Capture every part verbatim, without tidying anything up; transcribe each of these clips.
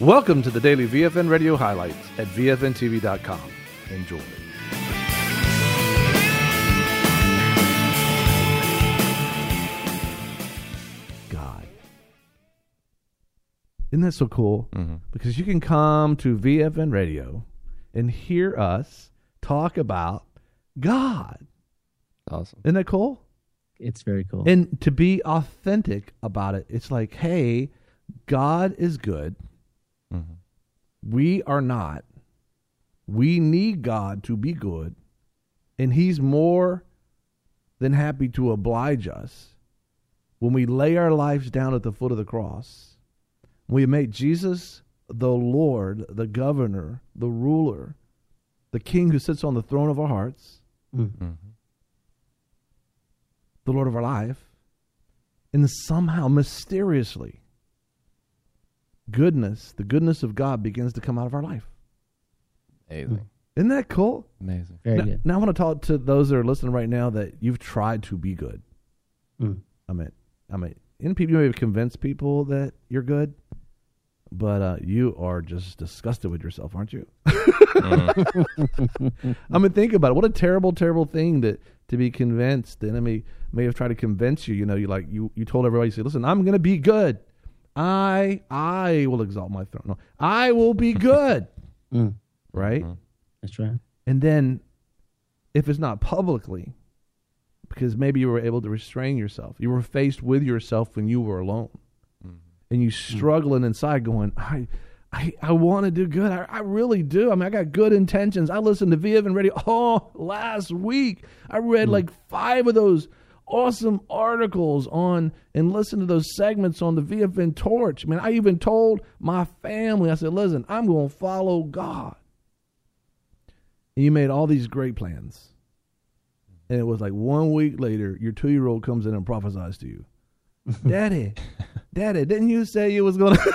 Welcome to the daily V F N Radio highlights at V F N T V dot com. Enjoy. God. Isn't that so cool? Mm-hmm. Because you can come to V F N Radio and hear us talk about God. Awesome. Isn't that cool? It's very cool. And to be authentic about it, it's like, hey, God is good. Mm-hmm. We are not. We need God to be good. And he's more than happy to oblige us when we lay our lives down at the foot of the cross. We make Jesus the Lord, the governor, the ruler, the king who sits on the throne of our hearts, Mm-hmm. the Lord of our life. And somehow, mysteriously, goodness, the goodness of God begins to come out of our life. Amazing. Isn't that cool? Amazing. very Now, good. now I want to talk to those that are listening right now that you've tried to be good. Mm. I mean, I mean, and people, you may have convinced people that you're good, but uh, you are just disgusted with yourself, aren't you? Mm-hmm. I mean, think about it. What a terrible, terrible thing that to be convinced. The enemy may have tried to convince you. You know, you like you you told everybody, you say, listen, I'm going to be good. I I will exalt my throne. No, I will be good. Mm. Right? Mm-hmm. That's right. And then if it's not publicly, because maybe you were able to restrain yourself, you were faced with yourself when you were alone, Mm-hmm. and you struggling inside going, I I, I want to do good. I, I really do. I mean, I got good intentions. I listened to V F N Radio oh, last week. I read Mm. like five of those awesome articles on and listened to those segments on the V F N Torch. I mean, I even told my family, I said, listen, I'm going to follow God. And you made all these great plans. And it was like one week later, your two-year-old comes in and prophesies to you. Daddy, Daddy, didn't you say you was going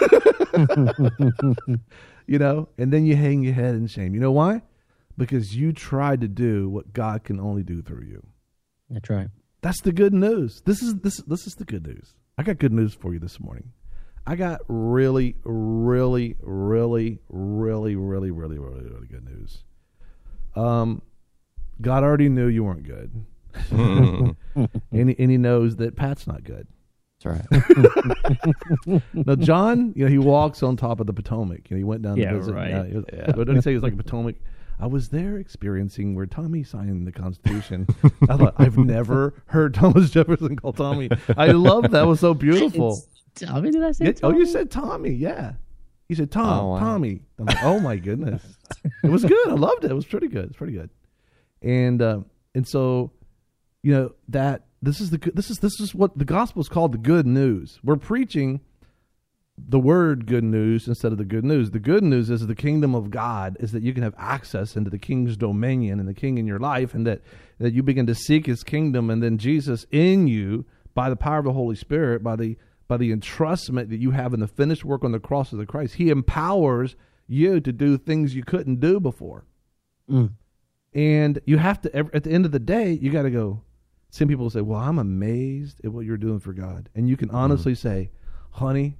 to... You know, and then you hang your head in shame. You know why? Because you tried to do what God can only do through you. That's right. That's the good news. This is this this is the good news. I got good news for you this morning. I got really, really, really, really, really, really, really, really good news. Um, God already knew you weren't good, Mm-hmm. and he, and he knows that Pat's not good. That's right. Now, John, you know, he walks on top of the Potomac. You know, he went down Yeah, to visit. right. Uh, he was- Yeah. What did he say? He was like Potomac. I was there experiencing where Tommy signed the Constitution. I thought, I've never heard Thomas Jefferson call Tommy. I love that. That was so beautiful. It's, Tommy, did I say Yeah, oh, you Tommy? said Tommy. Yeah. He said, Tom, Oh, wow. Tommy. I'm like, oh, my goodness. It was good. I loved it. It was pretty good. It's pretty good. And uh, and so, you know, that this is the good- this is this is what the gospel is called, the good news. We're preaching the word good news instead of the good news. The good news is the kingdom of God is that you can have access into the king's dominion and the king in your life, and that, that you begin to seek his kingdom, and then Jesus in you by the power of the Holy Spirit, by the by the entrustment that you have in the finished work on the cross of the Christ, he empowers you to do things you couldn't do before. Mm. And you have to, at the end of the day, you got to go. Some people say, well, I'm amazed at what you're doing for God. And you can honestly say, honey,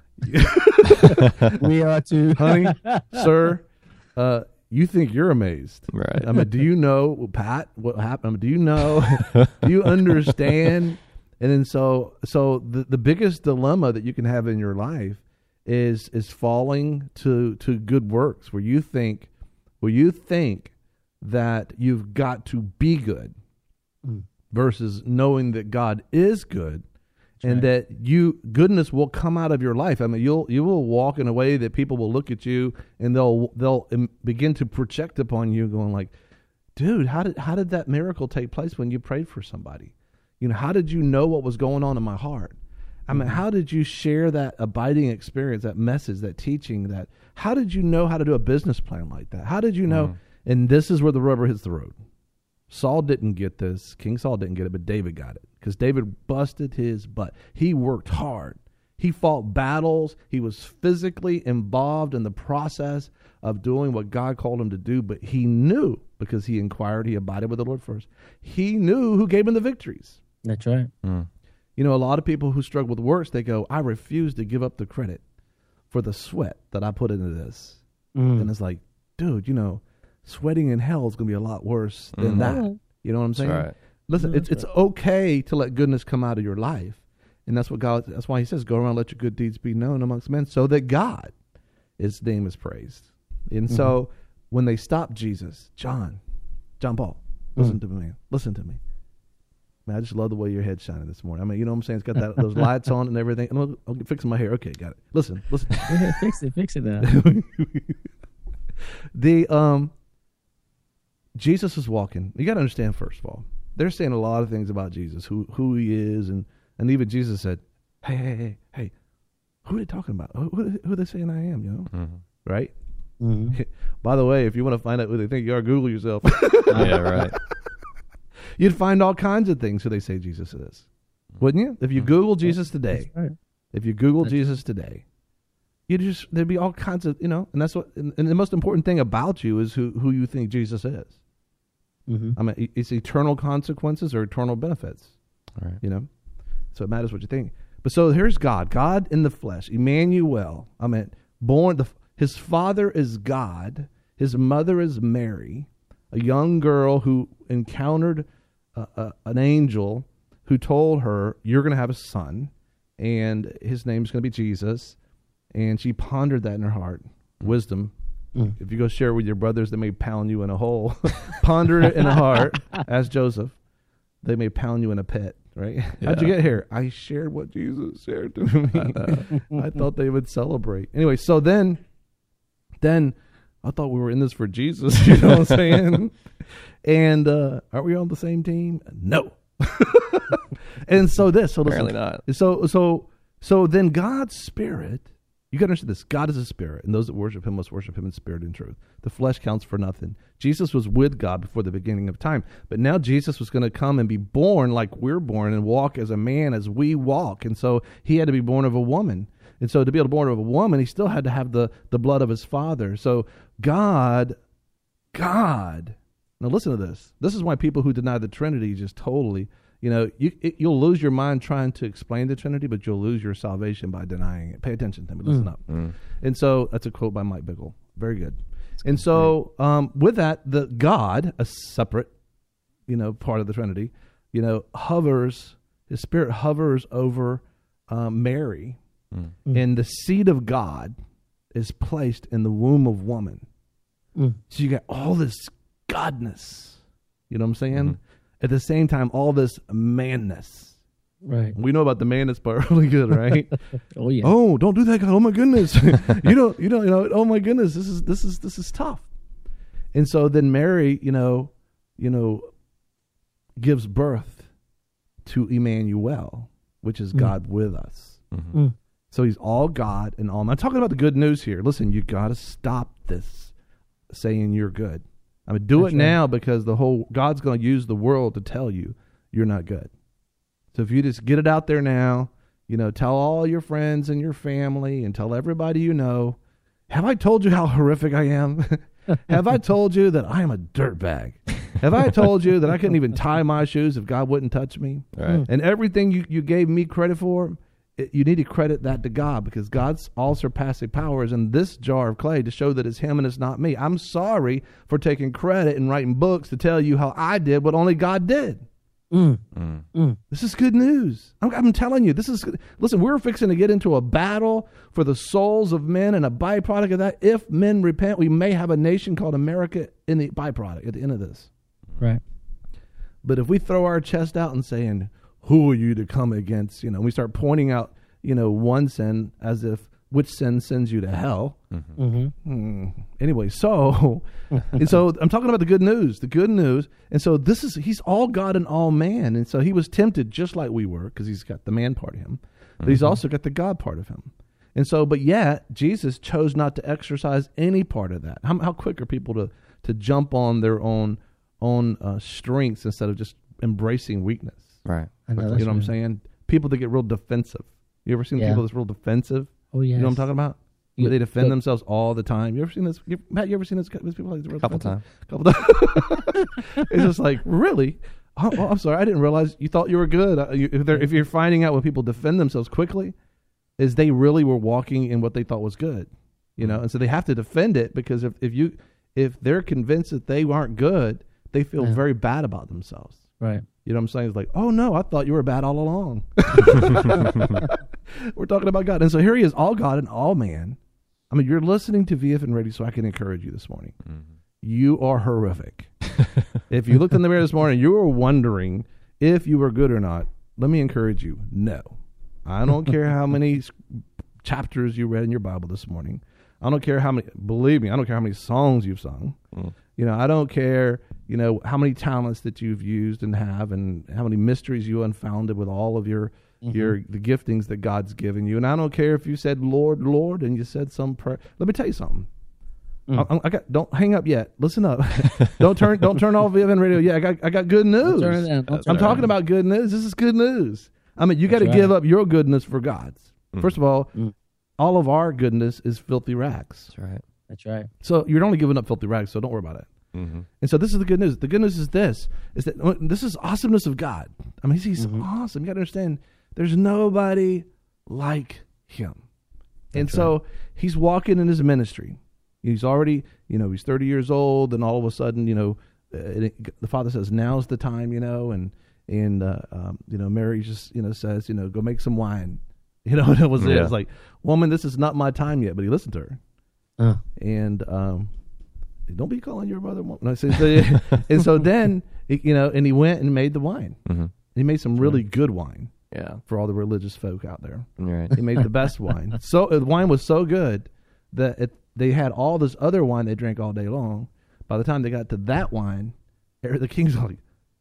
We are too. honey, sir, uh, you think you're amazed. Right. I mean, do you know, Pat, what happened? I mean, do you know, do you understand? And then so, so the, the biggest dilemma that you can have in your life is, is falling to, to good works where you think, where you think that you've got to be good Mm. versus knowing that God is good. And right. that you goodness will come out of your life. I mean, you'll you will walk in a way that people will look at you and they'll they'll um, begin to project upon you, going like, "Dude, how did how did that miracle take place when you prayed for somebody? You know, how did you know what was going on in my heart? I mean, how did you share that abiding experience, that message, that teaching? That how did you know how to do a business plan like that? How did you know?" Mm. And this is where the rubber hits the road. Saul didn't get this. King Saul didn't get it, but David got it because David busted his butt. He worked hard. He fought battles. He was physically involved in the process of doing what God called him to do, but he knew, because he inquired, he abided with the Lord first. He knew who gave him the victories. That's right. Mm. You know, a lot of people who struggle with works, they go, I refuse to give up the credit. for the sweat that I put into this. Mm. And it's like, dude, you know, sweating in hell is going to be a lot worse than Mhm. that. You know what I'm saying? That's right. Listen, Yeah, it's that's it's okay to let goodness come out of your life. And that's what God, that's why he says, go around and let your good deeds be known amongst men so that God, his name is praised. And Mm-hmm. so when they stopped Jesus, John, John Paul, listen Mm. to me, man. Listen to me. Man, I just love the way your head's shining this morning. I mean, you know what I'm saying? It's got that those lights on and everything. And I'm, I'm fixing my hair. Okay, got it. Listen, listen. Yeah, fix it, fix it now. the um, Jesus was walking. You got to understand, first of all, they're saying a lot of things about Jesus, who who he is, and and even Jesus said, "Hey, hey, hey, hey, who are they talking about? Who, who, who are they saying I am? You know, Mhm. right?" Mm-hmm. By the way, if you want to find out who they think you are, Google yourself. Yeah, right. You'd find all kinds of things who they say Jesus is, wouldn't you? If you Google Jesus today, Right. if you Google That's- Jesus today, you just there'd be all kinds of you know, and that's what. And, and the most important thing about you is who who you think Jesus is. Mm-hmm. I mean, e- it's eternal consequences or eternal benefits. All right. You know, so it matters what you think. But so here's God, God in the flesh, Emmanuel. I mean, born the his father is God, his mother is Mary, a young girl who encountered a, a, an angel who told her, "You're going to have a son, and his name's going to be Jesus." And she pondered that in her heart. Wisdom. Mm. If you go share it with your brothers, they may pound you in a hole. Ponder it in a heart. Ask Joseph. They may pound you in a pit, right? How'd you Yeah. get here? I shared what Jesus shared to me. I thought they would celebrate. Anyway, so then, then I thought we were in this for Jesus. You know what I'm saying? And uh, aren't we on the same team? No. And so this, so listen, Apparently not. so so so then God's spirit, you got to understand this. God is a spirit, and those that worship him must worship him in spirit and truth. The flesh counts for nothing. Jesus was with God before the beginning of time, but now Jesus was going to come and be born like we're born and walk as a man as we walk. And so he had to be born of a woman. And so to be able to be born of a woman, he still had to have the, the blood of his father. So God, God, now listen to this. This is why people who deny the Trinity just totally, you know, you, it, you'll lose your mind trying to explain the Trinity, but you'll lose your salvation by denying it. Pay attention to me. Listen Mm. up. Mm. And so that's a quote by Mike Bickle. Very good. And so um, with that, the God, a separate, you know, part of the Trinity, you know, hovers, his spirit hovers over um, Mary, Mm. Mm. and the seed of God is placed in the womb of woman. Mm. So you got all this godness, you know what I'm saying? Mhm. At the same time, all this manness. Right. We know about the manness part really good, right? Oh yeah. Oh, don't do that, God. Oh my goodness. you don't, you don't, you know, oh my goodness, this is, this is, this is tough. And so then Mary, you know, you know, gives birth to Emmanuel, which is Mm. God with us. Mhm. Mm. So he's all God and all. I'm talking about the good news here. Listen, you got to stop this saying you're good. I mean, do That's it right. now because the whole God's going to use the world to tell you you're not good. So if you just get it out there now, you know, tell all your friends and your family and tell everybody you know, have I told you how horrific I am? Have I told you that I am a dirtbag? Have I told you that I couldn't even tie my shoes if God wouldn't touch me? Right. And everything you, you gave me credit for, it, you need to credit that to God because God's all surpassing power is in this jar of clay to show that it's him and it's not me. I'm sorry for taking credit and writing books to tell you how I did what only God did. Mm. Mm. Mm. This is good news. I'm, I'm telling you, this is good. Listen, we're fixing to get into a battle for the souls of men, and a byproduct of that, if men repent, we may have a nation called America in the byproduct at the end of this. Right. But if we throw our chest out and saying, who are you to come against, you know, we start pointing out, you know, one sin as if which sin sends you to hell. Mhm. Mm-hmm. Hmm. Anyway, so and so I'm talking about the good news, the good news. And so this is he's all God and all man. And so he was tempted just like we were because he's got the man part of him, but he's also got the God part of him. And so, but yet Jesus chose not to exercise any part of that. How, how quick are people to to jump on their own own uh, strengths instead of just embracing weakness? Right. I know, You that's know what I'm right. saying? People that get real defensive. You ever seen Yeah. people that's real defensive? Oh yeah. You know what I'm talking about? You- Where they defend but- themselves all the time. You ever seen this? You, Matt, you ever seen this? These people like real Couple defensive? times. Couple times. It's just like, really? Oh, oh, I'm sorry. I didn't realize you thought you were good. Uh, you, if, they're, if you're finding out when people defend themselves quickly, is they really were walking in what they thought was good, you know, and so they have to defend it because if, if you if they're convinced that they aren't good, they feel Yeah. very bad about themselves. Right. You know what I'm saying? It's like, oh no, I thought you were bad all along. We're talking about God. And so here he is, all God and all man. I mean, you're listening to V F N Radio, so I can encourage you this morning. Mhm. You are horrific. If you looked in the mirror this morning, you were wondering if you were good or not. Let me encourage you. No. I don't care how many s- chapters you read in your Bible this morning. I don't care how many, believe me, I don't care how many songs you've sung. Mm. You know, I don't care, you know, how many talents that you've used and have and how many mysteries you unfounded with all of your Mhm. your the giftings that God's given you. And I don't care if you said, Lord, Lord, and you said some prayer. Let me tell you something. Mm. I, I got, don't hang up yet. Listen up. don't turn don't turn off V F N Radio. Yeah, I got I got good news. Don't turn it down. Don't turn I'm it talking down. about good news. This is good news. I mean, you got to That's give right. up your goodness for God's. Mm. First of all, Mm. all of our goodness is filthy rags. That's right. That's right. So you're only giving up filthy rags, so don't worry about it. Mm-hmm. And so this is the good news. The good news is this, is that uh, this is awesomeness of God. I mean, he's Mhm. awesome. You got to understand, there's nobody like him. And That's so he's walking in his ministry. He's already, you know, he's thirty years old, and all of a sudden, you know, uh, it, the father says, now's the time, you know, and, and uh, um, you know, Mary just, you know, says, you know, go make some wine. You know, and it was, it Yeah. was like, woman, this is not my time yet, but he listened to her. Uh, And um, don't be calling your brother. Mom. No, so, so, and so then, you know, and he went and made the wine. Mm-hmm. He made some really good wine Yeah. for all the religious folk out there. You're right. He made the best wine. So the wine was so good that it, they had all this other wine they drank all day long. By the time they got to that wine, the king's like,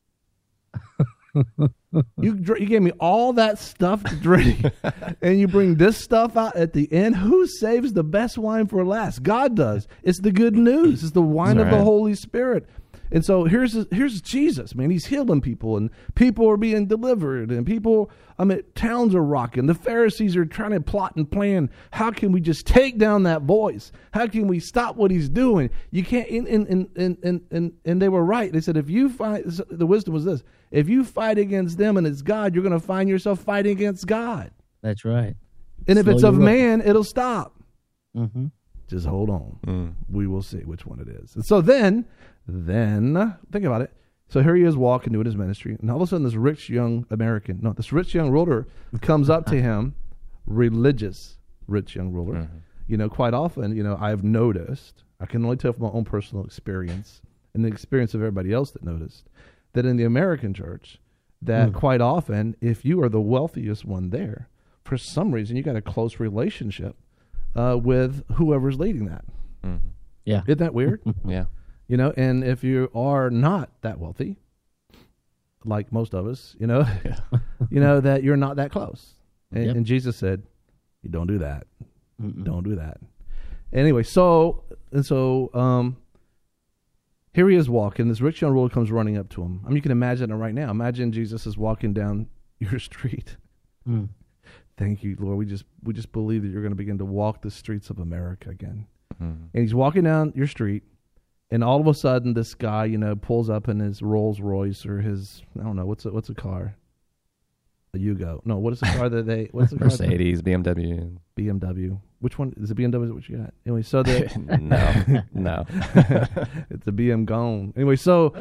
you dr- you gave me all that stuff to drink, and you bring this stuff out at the end. Who saves the best wine for last? God does. It's the good news. It's the wine That's of the right. Holy Spirit. And so here's here's Jesus, man. He's healing people, and people are being delivered, and people, I mean, towns are rocking. The Pharisees are trying to plot and plan. How can we just take down that voice? How can we stop what he's doing? You can't. And and and and and, and, and they were right. They said if you fight, the wisdom was this: if you fight against them and it's God, you're going to find yourself fighting against God. that's right. And if Slow it's your of roll. man, it'll stop. Mm-hmm. Just hold on. Mm. We will see which one it is. And so then, then think about it. So here he is walking doing his ministry, and all of a sudden, this rich young American, no, this rich young ruler comes up to him, religious rich young ruler. Mhm. You know, quite often, you know, I've noticed. I can only tell from my own personal experience and the experience of everybody else that noticed that in the American church, that Mm. quite often, if you are the wealthiest one there, for some reason, you got a close relationship uh, with whoever's leading that. Mhm. Yeah. Isn't that weird? Yeah. You know, and if you are not that wealthy, like most of us, you know, you know that you're not that close. And, Yep. and Jesus said, "You don't do that. Mm-mm. Don't do that." Anyway, so and so, um, here he is walking. This rich young ruler comes running up to him. I mean, you can imagine it right now. Imagine Jesus is walking down your street. Mm. Thank you, Lord. We just we just believe that you're going to begin to walk the streets of America again. Mhm. And he's walking down your street, and all of a sudden, this guy, you know, pulls up in his Rolls Royce or his, I don't know, what's a, what's a car? A Yugo. No, what is the car that they, what's the car? Mercedes, B M W. B M W. Which one? Is it B M W? Is it what you got? Anyway, so the, no, no. it's a B M gone. Anyway, so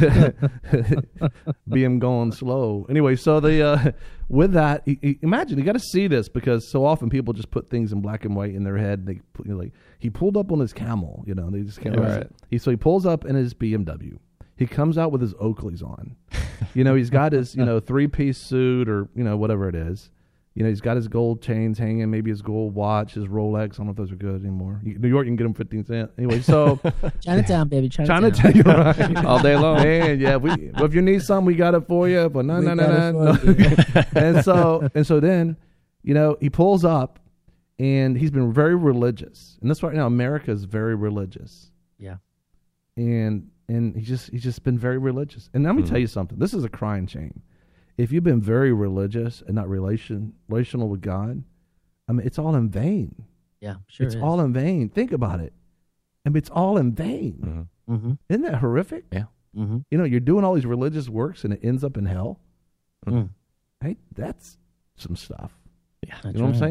B M going slow. Anyway, so the uh, with that, he, he, imagine you got to see this because so often people just put things in black and white in their head. They put, you know, like he pulled up on his camel, you know, they just can't. Right. He so he pulls up in his B M W. He comes out with his Oakleys on. You know, he's got his you know three piece suit or you know whatever it is. You know, he's got his gold chains hanging, maybe his gold watch, his Rolex. I don't know if those are good anymore. You, New York, you can get them fifteen cents. Anyway, so Chinatown, baby. Chinatown. Chinatown, you're right. All day long. Man, yeah. We, well, if you need something, we got it for you. But no, We no, got no, it no. for you. And so, and so then, you know, he pulls up, and he's been very religious. And that's right now, America is very religious. Yeah. And and he's just he's just been very religious. And let me Mhm. tell you something. This is a crying shame. If you've been very religious and not relation relational with God, I mean, it's all in vain. Yeah, sure. it's is. all in vain. Think about it. I mean, it's all in vain. Mhm. Mm-hmm. Isn't that horrific? Mm-hmm. You know, you're doing all these religious works and it ends up in hell. Mm. Hey, that's some stuff. Yeah. That's You know what I'm right. saying?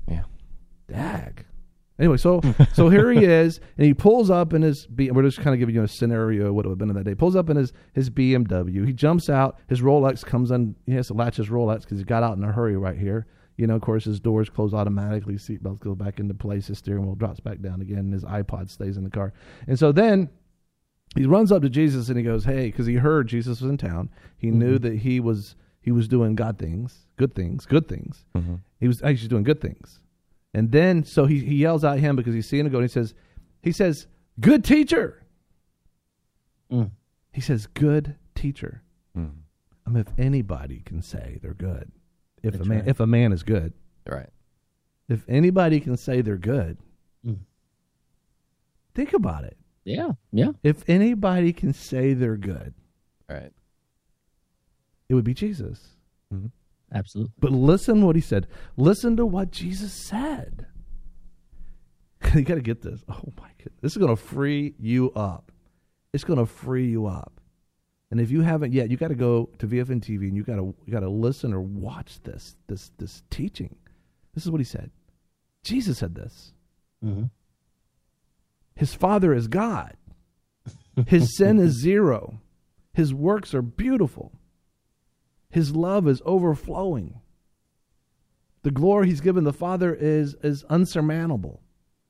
Yeah. Dag. Anyway, so so here he is, and he pulls up in his B. We're just kind of giving you a scenario of what it would have been in that day. Pulls up in his, his B M W. He jumps out. His Rolex comes on. He has to latch his Rolex because he got out in a hurry right here. You know, of course, his doors close automatically. Seatbelts go back into place. His steering wheel drops back down again. And his iPod stays in the car. And so then he runs up to Jesus and he goes, "Hey," because he heard Jesus was in town. He mm-hmm. knew that he was he was doing God things, good things, good things. Mm-hmm. He was actually doing good things. And then, so he, he yells at him because he's seeing him go, and he says, he says, "Good teacher." Mm. He says, "Good teacher." Mm. I mean, if anybody can say they're good, if That's a man, right. if a man is good, Right. if anybody can say they're good, Mm. think about it. Yeah, yeah. If anybody can say they're good, Right. it would be Jesus. Mm-hmm. Absolutely. But listen what he said. Listen to what Jesus said. You got to get this. Oh my goodness. This is going to free you up. It's going to free you up. And if you haven't yet, you got to go to V F N T V and you got to you got to listen or watch this this this teaching. This is what he said. Jesus said this. Mm-hmm. His Father is God. His sin is zero. His works are beautiful. His love is overflowing. The glory he's given the Father is, is unsurmountable.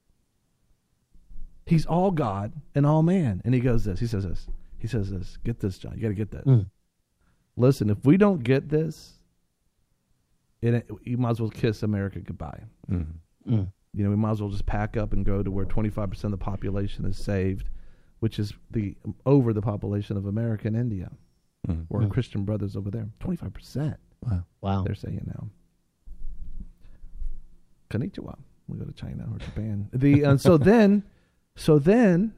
He's all God and all man. And he goes this. He says this. He says this. Get this, John. You got to get this. Mm. Listen, if we don't get this, it, you might as well kiss America goodbye. Mm-hmm. Mm. You know, we might as well just pack up and go to where twenty-five percent of the population is saved, which is the over the population of America and India. Mm-hmm. Or Mm. Christian brothers over there. twenty-five percent. Wow. Wow. They're saying now. Konnichiwa. We go to China or Japan. The uh, so then, so then,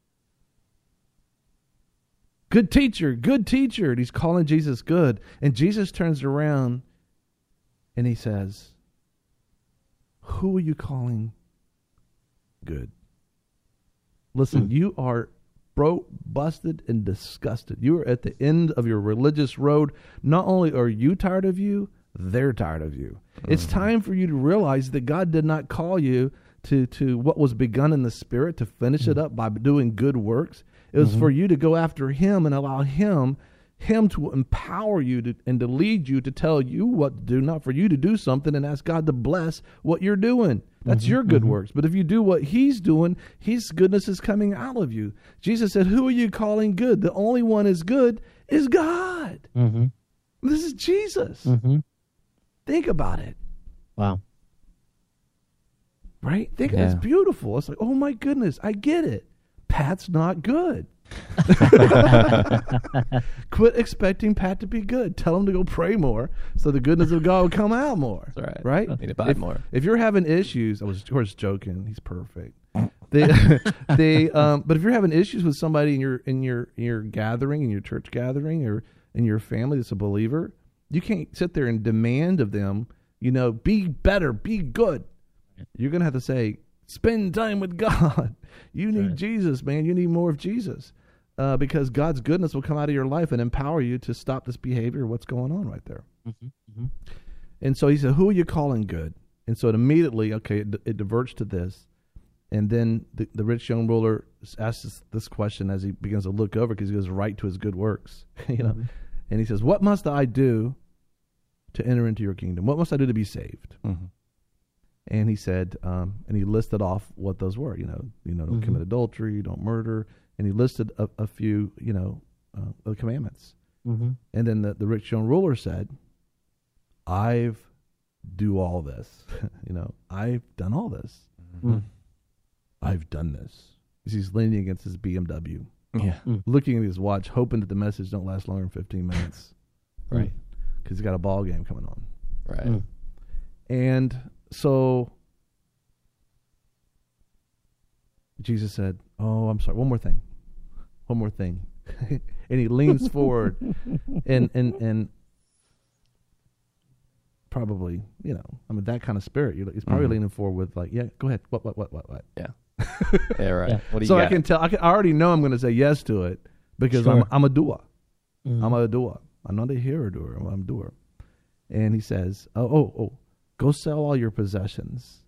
good teacher, good teacher. And he's calling Jesus good. And Jesus turns around and he says, "Who are you calling good?" Listen, Mm. you are broke, busted, and disgusted. You are at the end of your religious road. Not only are you tired of you, they're tired of you. Mm-hmm. It's time for you to realize that God did not call you to, to what was begun in the Spirit, to finish mm-hmm. it up by doing good works. It was mm-hmm. for you to go after Him and allow Him Him to empower you to, and to lead you, to tell you what to do, not for you to do something and ask God to bless what you're doing. That's mm-hmm, your good mm-hmm. works. But if you do what He's doing, His goodness is coming out of you. Jesus said, "Who are you calling good? The only one is good is God." Mm-hmm. This is Jesus. Mm-hmm. Think about it. Wow. Right? Think Yeah. It's beautiful. It's like, oh my goodness, I get it. Pat's not good. Quit expecting Pat to be good. Tell him to go pray more so the goodness of God will come out more. That's right. Right? Need to buy if, more. If you're having issues, I was of course joking. He's perfect. the, the, um, but if you're having issues with somebody in your in your in your gathering, in your church gathering, or in your family that's a believer, you can't sit there and demand of them, you know, be better, be good. You're gonna have to say, spend time with God. You need right. Jesus, man. You need more of Jesus. Uh, because God's goodness will come out of your life and empower you to stop this behavior, what's going on right there. Mm-hmm, mm-hmm. And so he said, "Who are you calling good?" And so it immediately, okay, it, it diverts to this. And then the, the rich young ruler asks this, this question as he begins to look over, because he goes right to his good works. you know, mm-hmm. And he says, "What must I do to enter into your kingdom? What must I do to be saved?" Mm-hmm. And he said, um, and he listed off what those were. You know, you know, don't mm-hmm. commit adultery, don't murder. And he listed a, a few, you know, uh, the commandments. Mm-hmm. And then the, the rich young ruler said, "I've do all this. you know, I've done all this. Mm-hmm. I've done this." He's leaning against his B M W. Yeah. Mm-hmm. Looking at his watch, hoping that the message don't last longer than fifteen minutes. Right. Because he's got a ball game coming on. Right. Mm. And so Jesus said, "Oh, I'm sorry. One more thing. One more thing." And he leans forward and, and, and probably, you know, I mean, that kind of spirit. He's probably mm-hmm. leaning forward with like, "Yeah, go ahead. What, what, what, what, what?" Yeah. Yeah, right. Yeah. What do you so got? I can tell, I, can, I already know I'm going to say yes to it because Sure. I'm, I'm a doer. Mm-hmm. I'm a doer. I'm not a hearer doer. I'm a doer. And he says, oh, oh, oh, go sell all your possessions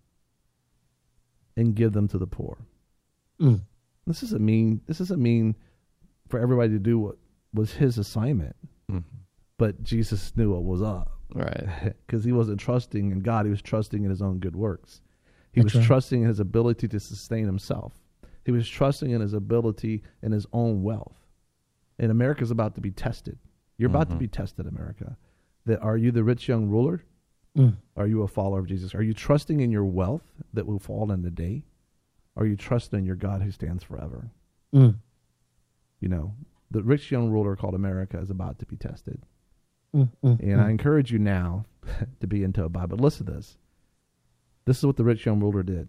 and give them to the poor. Mm. This doesn't mean this doesn't mean for everybody to do what was his assignment, Mhm. but Jesus knew what was up Right. because he wasn't trusting in God; he was trusting in his own good works. He That's was right. trusting in his ability to sustain himself. He was trusting in his ability and his own wealth. And America's about to be tested. You're about to Mhm. be tested, America. That are you the rich young ruler? Mm. Are you a follower of Jesus? Are you trusting in your wealth that will fall in the day? Are you trusting in your God who stands forever? Mm. You know, the rich young ruler called America is about to be tested. Mm. Mm. And I encourage you now to be into a Bible. Listen to this. This is what the rich young ruler did.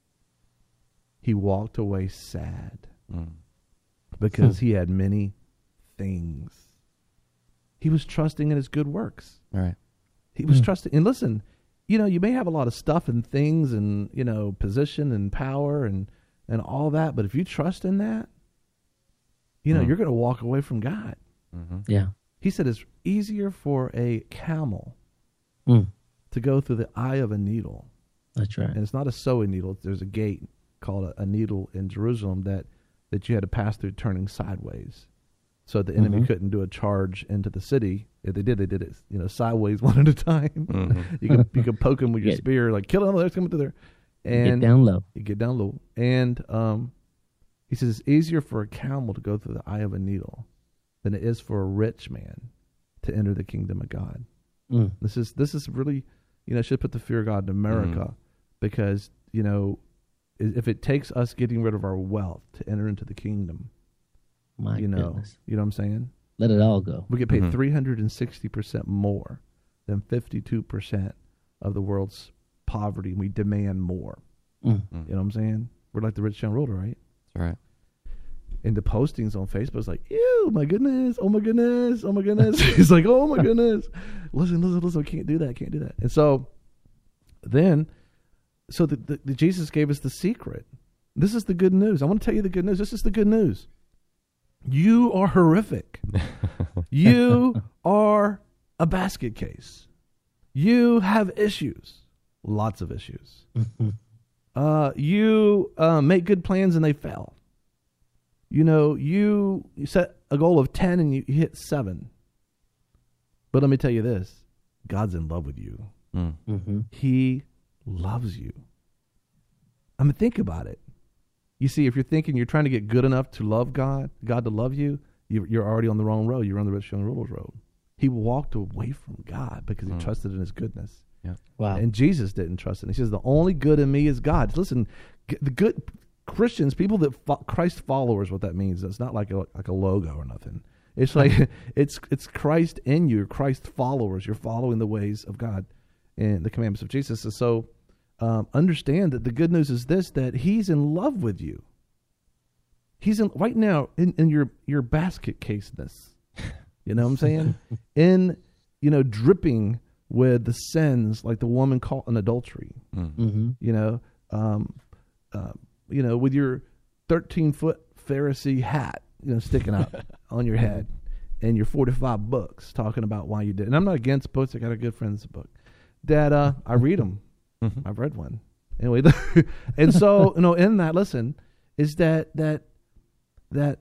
He walked away sad Mm. because he had many things. He was trusting in his good works. All right. He was Hmm. trusting. And listen, you know, you may have a lot of stuff and things and, you know, position and power and, and all that. But if you trust in that, you know, Hmm. you're going to walk away from God. Mm-hmm. Yeah. He said it's easier for a camel Mm. to go through the eye of a needle. That's right. And it's not a sewing needle. There's a gate called a, a needle in Jerusalem that, that you had to pass through turning sideways. So the enemy Mhm. couldn't do a charge into the city. If they did, they did it, you know, sideways one at a time. Mhm. you could you could poke them with your Yeah. spear, like kill them. There's coming through there, and Get down low. you get down low. And um, he says it's easier for a camel to go through the eye of a needle than it is for a rich man to enter the kingdom of God. Mm. This is this is really, you know, should put the fear of God in America Mm. because you know, i- if it takes us getting rid of our wealth to enter into the kingdom, My you know, goodness. you know what I'm saying? Let it all go. We get paid Mhm. three hundred and sixty percent more than fifty-two percent of the world's poverty, and we demand more. Mm. Mm. You know what I'm saying? We're like the rich young ruler, right? That's right. And the postings on Facebook is like, ew, my goodness, oh my goodness, oh my goodness. He's like, oh my goodness. Listen, listen, listen, I can't do that, I can't do that. And so then, so the, the, the Jesus gave us the secret. This is the good news. I want to tell you the good news. This is the good news. You are horrific. You are a basket case. You have issues, lots of issues. Mhm. Uh, you uh, make good plans and they fail. You know, you, you set a goal of ten and you hit seven. But let me tell you this, God's in love with you. Mm. Mhm. He loves you. I mean, think about it. You see, if you're thinking you're trying to get good enough to love God, God to love you, you you're already on the wrong road. You're on the rich young ruler's road. He walked away from God because he Mm. trusted in his goodness. Wow. And Jesus didn't trust it. He says, the only good in me is God. Listen, g- the good Christians, people that fo- Christ followers, what that means, it's not like a, like a logo or nothing. It's like, it's it's Christ in you, Christ followers. You're following the ways of God and the commandments of Jesus. And so um, understand that the good news is this, that he's in love with you. He's in right now in, in your, your basket caseness. You know what I'm saying? in, you know, dripping with the sins like the woman caught in adultery, Mm. Mm-hmm. you know, um, uh, you know, with your thirteen foot Pharisee hat, you know, sticking out on your head and your forty-five books talking about why you did. And I'm not against books. I got a good friend's book that, uh, I read them. Mhm. I've read one anyway. And so, you know, in that, listen, is that, that, that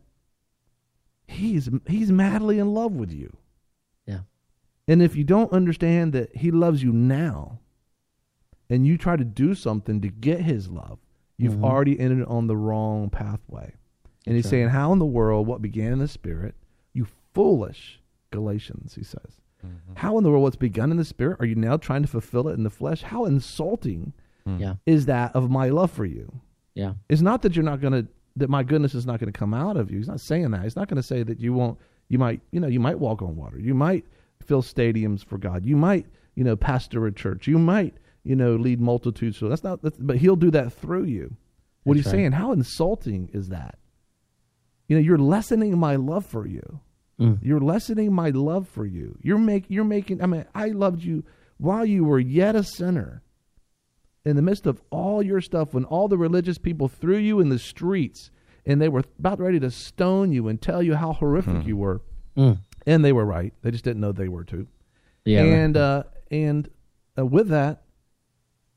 he's, he's madly in love with you. Yeah. And if you don't understand that he loves you now and you try to do something to get his love, you've Mhm. already entered on the wrong pathway. And he's That's right. saying, how in the world, what began in the spirit, you foolish Galatians, he says. Mhm. How in the world, what's begun in the spirit, are you now trying to fulfill it in the flesh? How insulting Mm. Yeah. is that of my love for you? Yeah. It's not that you're not going to, that my goodness is not going to come out of you. He's not saying that. He's not going to say that you won't, you might, you know, you might walk on water. You might fill stadiums for God. You might, you know, pastor a church. You might, you know, lead multitudes. So that's not, that's, but he'll do that through you. What That's he's right. saying, how insulting is that? You know, you're lessening my love for you. Mm. You're lessening my love for you. You're make, you're making, I mean, I loved you while you were yet a sinner. In the midst of all your stuff, when all the religious people threw you in the streets and they were about ready to stone you and tell you how horrific Hmm. you were, Mm. and they were right. They just didn't know they were too. Yeah. and right. uh, and uh, with that,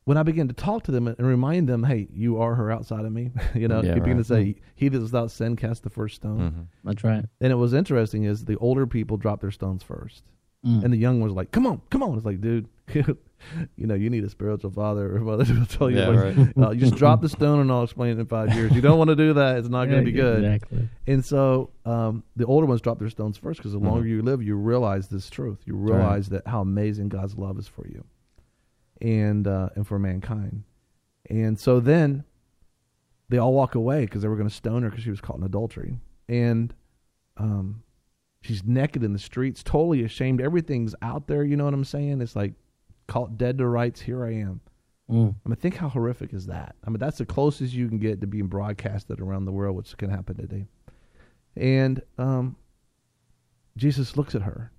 when I began to talk to them and remind them, hey, you are her outside of me, you know, Yeah, you begin right. to say, he that is without sin cast the first stone. Mm-hmm. That's right. And it was interesting is the older people dropped their stones first. Mm. And the young ones like, come on, come on. It's like, dude, you know, you need a spiritual father or mother to tell you. Yeah, like, right. uh, you just drop the stone and I'll explain it in five years. You don't want to do that. It's not going to be good. Exactly. And so um, the older ones drop their stones first because the Mhm. longer you live, you realize this truth. You Right. realize that how amazing God's love is for you and uh, and for mankind. And so then they all walk away because they were going to stone her because she was caught in adultery. And um, she's naked in the streets, totally ashamed. Everything's out there, you know what I'm saying? It's like, caught dead to rights, here I am. Mm. I mean, think how horrific is that? I mean, that's the closest you can get to being broadcasted around the world, which can happen today. And um, Jesus looks at her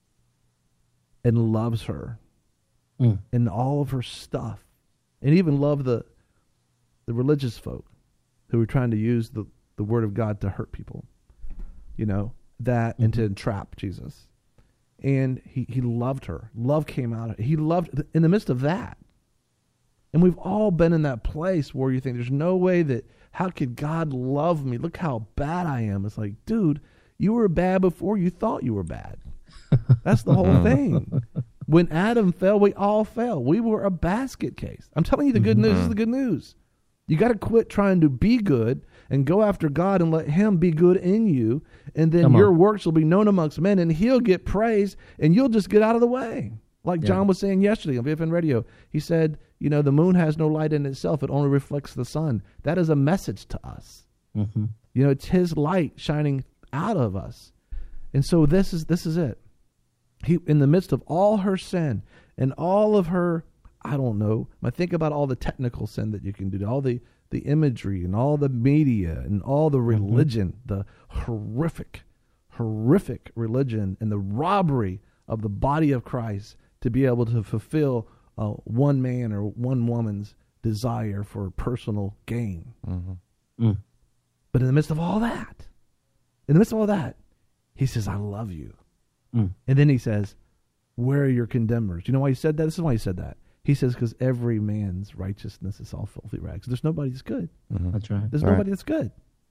and loves her Mm. and all of her stuff, and even loved the the religious folk who were trying to use the, the word of God to hurt people, you know, that mm-hmm. and to entrap Jesus. And he, he loved her. Love came out of it. He loved in the midst of that. And we've all been in that place where you think there's no way that, how could God love me? Look how bad I am. It's like, dude, you were bad before you thought you were bad. That's the whole thing. When Adam fell, we all fell. We were a basket case. I'm telling you the good news. This is the good news. You got to quit trying to be good and go after God and let him be good in you. And then Come your on. works will be known amongst men and he'll get praise and you'll just get out of the way. Like Yeah. John was saying yesterday on V F N Radio. He said, you know, the moon has no light in itself. It only reflects the sun. That is a message to us. Mm-hmm. You know, it's his light shining out of us. And so this is this is it. He, in the midst of all her sin and all of her, I don't know, I think about all the technical sin that you can do, all the, the imagery and all the media and all the religion, mm-hmm. the horrific, horrific religion and the robbery of the body of Christ to be able to fulfill uh, one man or one woman's desire for personal gain. Mm-hmm. Mm. But in the midst of all that, in the midst of all that, he says, I love you. Mm. And then he says, where are your condemners? You know why he said that? This is why he said that. He says, because every man's righteousness is all filthy rags. There's nobody that's good. Mm-hmm. That's right. There's Right. nobody that's good.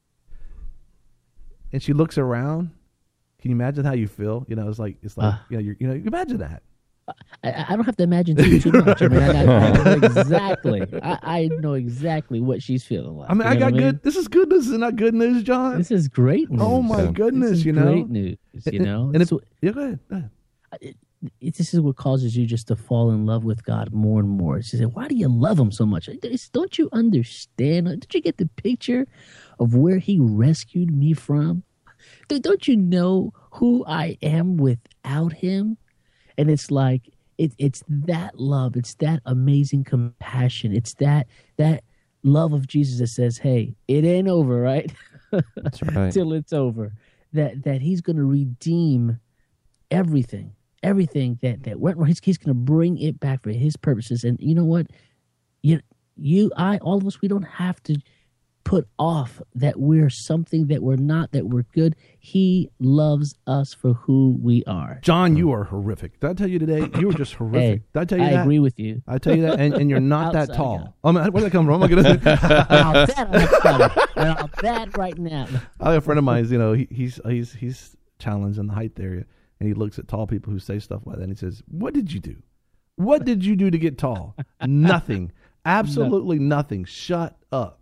And she looks around. Can you imagine how you feel? You know, it's like, it's like, Uh. you know, you're, you know, you imagine that. I, I don't have to imagine too, too much. I mean, I, I, I know exactly. I, I know exactly what she's feeling like. I mean, You I know got what good. This is good news. Is it not good news, John? This is great news. Oh my Yeah. goodness, This is you know. great news. You know, And This it, yeah, go ahead. Go ahead. it, it, this is what causes you just to fall in love with God more and more. She said, why do you love him so much? It's- Don't you understand? Don't you get the picture of where he rescued me from? Don't- Don't you know who I am without him? And it's like, it, it's that love. It's that amazing compassion. It's that that love of Jesus that says, hey, it ain't over, right? That's right. Till it's over. That that he's going to redeem everything, everything that that went wrong. He's, he's going to bring it back for his purposes. And you know what? You, you, I, all of us, we don't have to put off that we're something that we're not, that we're good. He loves us for who we are. John, you are horrific. Did I tell you today? You were just horrific. Hey, Did I tell you I that? agree with you. I tell you that, and, and you're not that Outside tall. guy. Oh, man, where'd that come from? Oh, my goodness. Now that I'm funny. Now that right now. I have a friend of mine. You know, he, he's he's he's challenged in the height area, and he looks at tall people who say stuff like that, and he says, "What did you do? What did you do to get tall? Nothing. Absolutely nothing. Shut up."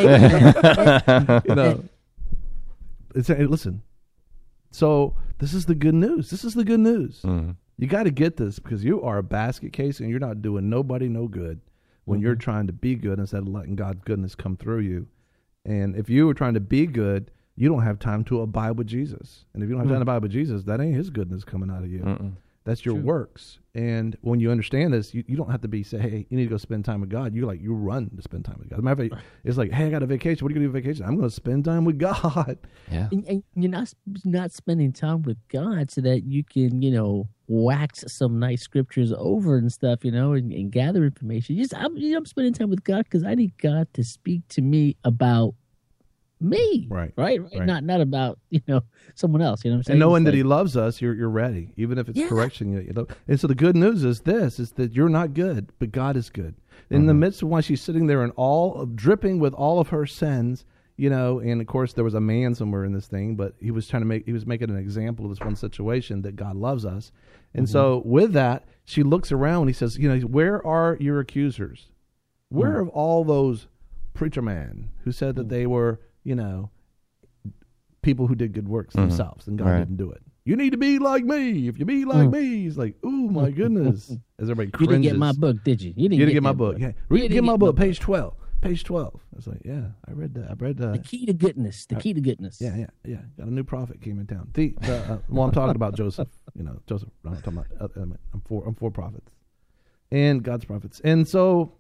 You know. It's, hey, listen. So this is the good news. This is the good news. Mm-hmm. You got to get this because you are a basket case, and you're not doing nobody no good when Mm-hmm. you're trying to be good instead of letting God's goodness come through you. And if you were trying to be good, you don't have time to abide with Jesus. And if you don't have time to abide with Jesus, that ain't his goodness coming out of you. Mm-mm. That's your True. works. And when you understand this, you, you don't have to be say, hey, you need to go spend time with God. You like you run to spend time with God. As a matter of fact, it's like, hey, I got a vacation. What are you gonna do on vacation? I'm gonna spend time with God. Yeah. And, and you're not not spending time with God so that you can, you know, wax some nice scriptures over and stuff, you know, and, and gather information. You just, I'm, you know, I'm spending time with God because I need God to speak to me about me, Right. right, right, Right. not not about you know someone else. You know what I'm saying? And knowing It's that like- he loves us, you're you're ready, even if it's Yeah. correction. You, you know. And so the good news is this: is that you're not good, but God is good. In the midst of while she's sitting there and all dripping with all of her sins, you know, and of course there was a man somewhere in this thing, but he was trying to make, he was making an example of this one situation that God loves us. And mm-hmm. so with that, she looks around and he says, you know, where are your accusers? Where mm-hmm. are all those preacher men who said that they were, you know, people who did good works mm-hmm. themselves and God right. didn't do it? You need to be like me. If you be like mm. me, he's like, "Ooh, my goodness!" As everybody cringes. You didn't get my book, did you? You didn't, you didn't get, get my book. book. Yeah, read, get my book, page twelve. Page twelve. I was like, "Yeah, I read that. I read that." The key to goodness. The I, key to goodness. Yeah, yeah, yeah. Got a new prophet came in town. The, the uh, well, I'm talking about Joseph. You know, Joseph. I'm talking about. Uh, I'm for. I'm for prophets, and God's prophets, and so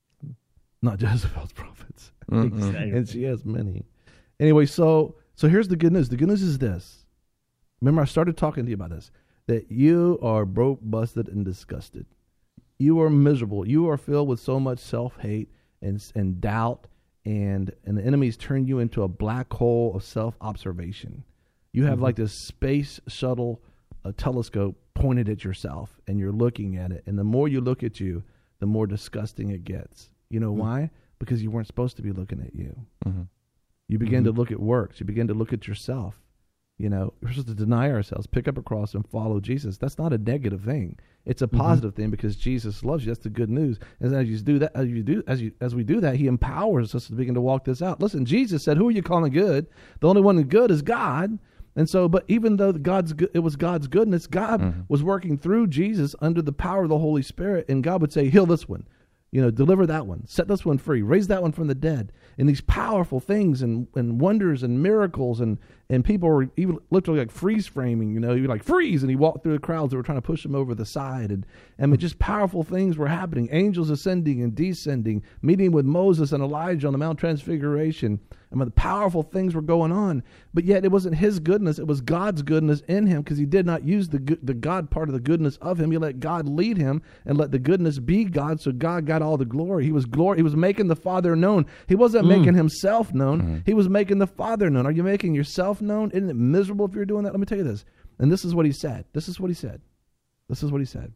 not Jezebel's prophets. Exactly. And she has many. Anyway, so so here's the good news. The good news is this. Remember, I started talking to you about this, that you are broke, busted, and disgusted. You are miserable. You are filled with so much self-hate and and doubt, and, and the enemy's turned you into a black hole of self-observation. You have mm-hmm. like this space shuttle, a telescope pointed at yourself, and you're looking at it. And the more you look at you, the more disgusting it gets. You know mm-hmm. why? Because you weren't supposed to be looking at you. Mm-hmm. You begin mm-hmm. to look at works. You begin to look at yourself. You know, we're supposed to deny ourselves, pick up a cross, and follow Jesus. That's not a negative thing. It's a positive mm-hmm. thing because Jesus loves you. That's the good news. And as you do that, as you do, as you as we do that, He empowers us to begin to walk this out. Listen, Jesus said, "Who are you calling good? The only one good is God." And so, but even though God's it was God's goodness, God mm-hmm. was working through Jesus under the power of the Holy Spirit, and God would say, "Heal this one." You know, deliver that one, set this one free, raise that one from the dead. And these powerful things and, and wonders and miracles and, and people were even literally like freeze framing, you know, you're like freeze. And he walked through the crowds that were trying to push him over the side. And, and I mean, just powerful things were happening. Angels ascending and descending, meeting with Moses and Elijah on the Mount Transfiguration. I mean, the powerful things were going on, but yet it wasn't his goodness. It was God's goodness in him because he did not use the the God part of the goodness of him. He let God lead him and let the goodness be God. So God got all the glory. He was glory. He was making the Father known. He wasn't mm. making himself known. Mm. He was making the Father known. Are you making yourself known? Isn't it miserable if you're doing that? Let me tell you this. And this is what he said. This is what he said. This is what he said.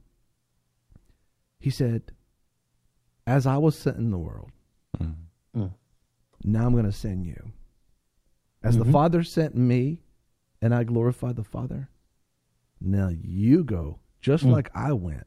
He said, as I was sent in the world, mm. Mm. now I'm going to send you. As mm-hmm. the Father sent me, and I glorified the Father, now you go, just mm. like I went.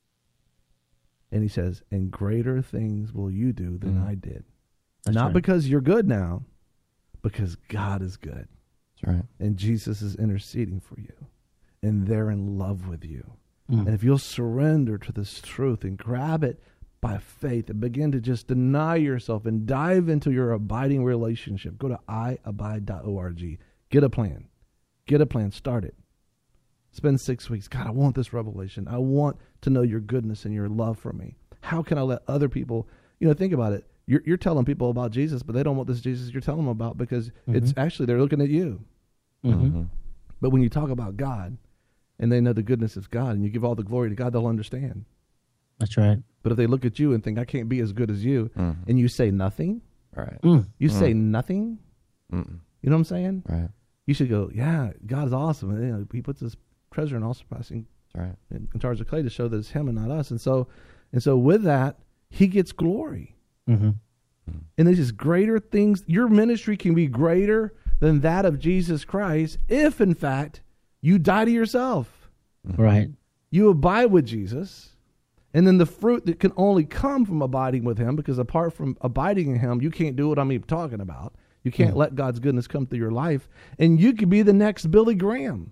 And he says, and greater things will you do than mm. I did. That's Not right. because you're good now, because God is good. That's right. And Jesus is interceding for you. And they're in love with you. Mm. And if you'll surrender to this truth and grab it by faith and begin to just deny yourself and dive into your abiding relationship, go to i abide dot org. Get a plan. Get a plan. Start it. Spend six weeks. God, I want this revelation. I want to know your goodness and your love for me. How can I let other people, you know, think about it. You're, you're telling people about Jesus, but they don't want this Jesus you're telling them about because mm-hmm. it's actually, they're looking at you. Mm-hmm. Mm-hmm. But when you talk about God and they know the goodness of God and you give all the glory to God, they'll understand. That's right. But if they look at you and think, I can't be as good as you, mm-hmm. and you say nothing, right? Mm. You mm. say nothing, Mm-mm. you know what I'm saying? Right. You should go, yeah, God is awesome. And, you know, he puts his treasure in all surpassing right. in, in charge of clay to show that it's him and not us. And so, and so with that, he gets glory. Mm-hmm. Mm-hmm. And there's just greater things. Your ministry can be greater than that of Jesus Christ if, in fact, you die to yourself. Mm-hmm. Right. You abide with Jesus. And then the fruit that can only come from abiding with him, because apart from abiding in him, you can't do what I'm even talking about. You can't yeah. let God's goodness come through your life. And you could be the next Billy Graham,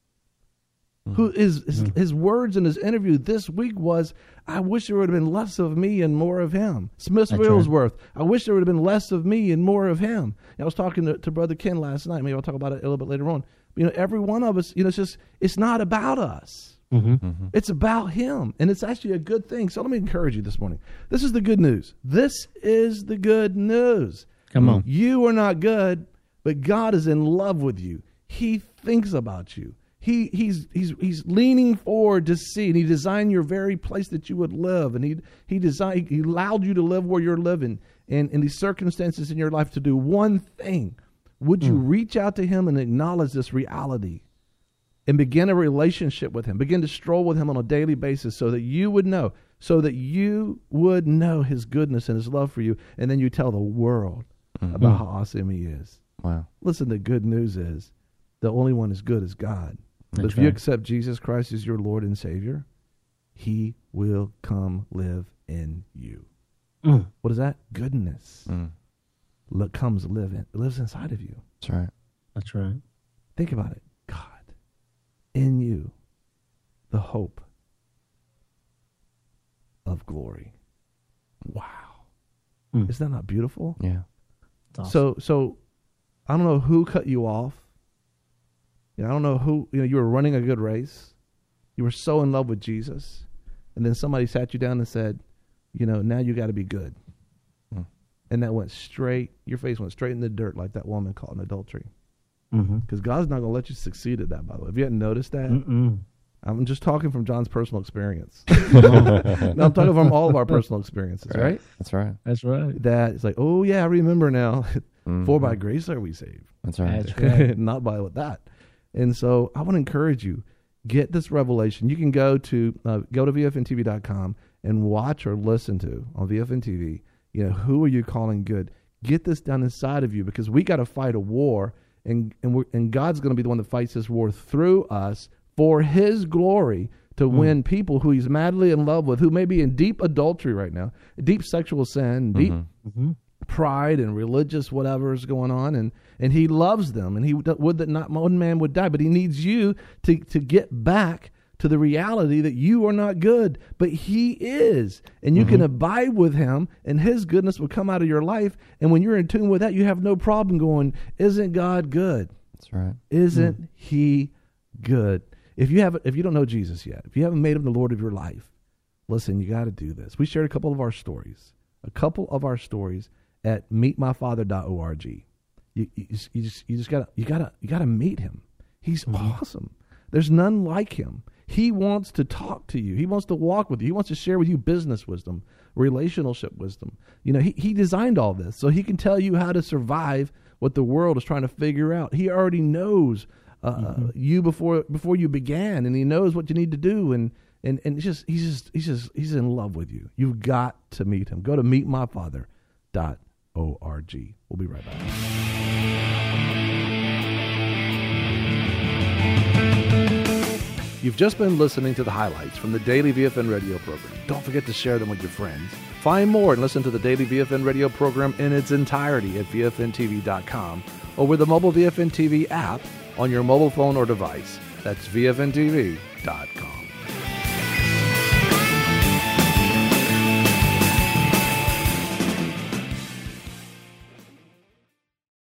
mm. who is his, mm. his words in his interview this week was, I wish there would have been less of me and more of him. Smith Wigglesworth, right. I wish there would have been less of me and more of him. And I was talking to, to Brother Ken last night. Maybe I'll talk about it a little bit later on. But, you know, every one of us, you know, it's just, it's not about us. Mm-hmm. Mm-hmm. It's about him, and it's actually a good thing. So let me encourage you this morning. This is the good news. This is the good news. Come on. You are not good, but God is in love with you. He thinks about you. He he's he's he's leaning forward to see, and he designed your very place that you would live, and he he designed he allowed you to live where you're living, and in these circumstances in your life to do one thing. Would you mm. reach out to him and acknowledge this reality? And begin a relationship with him. Begin to stroll with him on a daily basis so that you would know so that you would know his goodness and his love for you, and then you tell the world Mhm. about how awesome he is. Wow. Listen, the good news is the only one as good as God. But That's if you right. accept Jesus Christ as your Lord and Savior, he will come live in you. Mm. What is that? Goodness. Mm. Look, comes live in, lives inside of you. That's right. That's right. Think about it. God, in you, the hope of glory. Wow. Mm. Isn't that not beautiful? Yeah. It's awesome. So, so I don't know who cut you off. You know, I don't know who, you know, you were running a good race. You were so in love with Jesus. And then somebody sat you down and said, you know, now you got to be good. Hmm. And that went straight, your face went straight in the dirt like that woman caught in adultery. Mm-hmm. Because God's not going to let you succeed at that, by the way. If you hadn't noticed that, Mm-mm. I'm just talking from John's personal experience. No, I'm talking from all of our personal experiences, right? That's right. That's right. That it's like, oh, yeah, I remember now. Mhm. For by grace are we saved. That's right. That's right. Not by with that. And so I want to encourage you, get this revelation. You can go to uh, go to V F N T V dot com and watch or listen to on V F N T V, you know, who are you calling good? Get this done inside of you, because we got to fight a war, and and, we're, and God's going to be the one that fights this war through us for his glory, to win people who he's madly in love with, who may be in deep adultery right now, deep sexual sin, deep Mhm. Mm-hmm. pride and religious whatever is going on, and and he loves them, and he would would that not one man would die, but he needs you to to get back to the reality that you are not good, but he is, and you can abide with him, and his goodness will come out of your life. And when you're in tune with that, you have no problem going, isn't God good? That's right. Isn't he good? If you haven't, if you don't know Jesus yet, if you haven't made him the Lord of your life, listen, you got to do this. We shared a couple of our stories, a couple of our stories at meet my father dot org. You, you, just, you just, you just gotta, you gotta, you gotta meet him. He's awesome. There's none like him. He wants to talk to you. He wants to walk with you. He wants to share with you business wisdom, relationship wisdom. You know, he, he designed all this so he can tell you how to survive what the world is trying to figure out. He already knows uh, mm-hmm. you before before you began, and he knows what you need to do. And and and it's just he's just he's just he's in love with you. You've got to meet him. Go to meet my father dot org. We'll be right back. You've just been listening to the highlights from the Daily V F N radio program. Don't forget to share them with your friends. Find more and listen to the Daily V F N radio program in its entirety at V F N T V dot com or with the mobile V F N T V app on your mobile phone or device. That's V F N T V dot com.